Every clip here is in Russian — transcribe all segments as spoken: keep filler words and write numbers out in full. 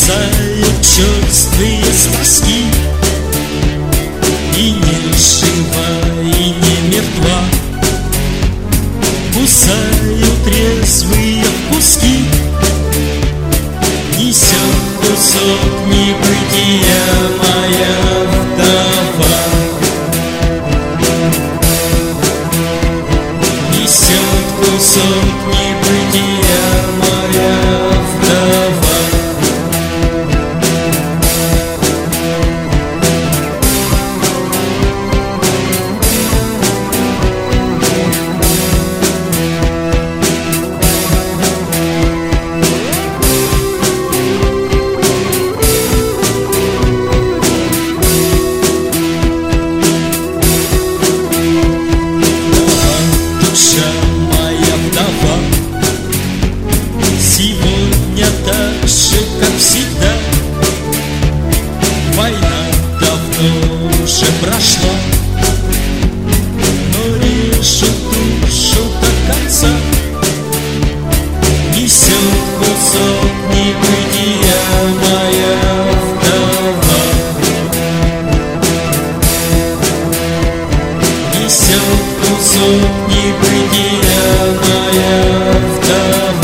Кусают черствые спаски, и не жива, и не мертва. Кусают резвые куски, несет кусок небытия моя вдова. Несет кусок небытия моя вдова. Сегодня так же, как всегда, война давно уже прошла, но режет душу до конца. Несет кусок небытия моя вдова. Несет кусок небытия моя вдова.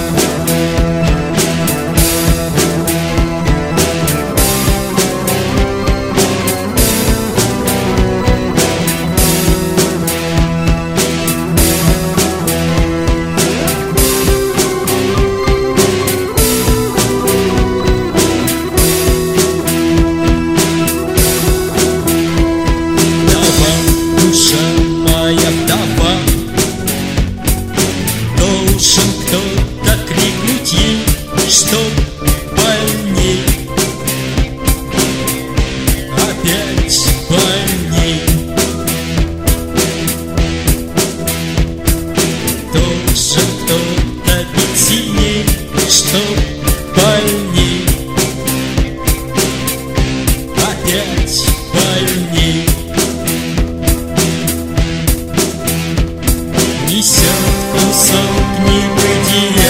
Должен кто-то крикнуть ей, что больней, опять больней. Должен кто-то бить сильней, что больней, опять больней. Несет кусок небытия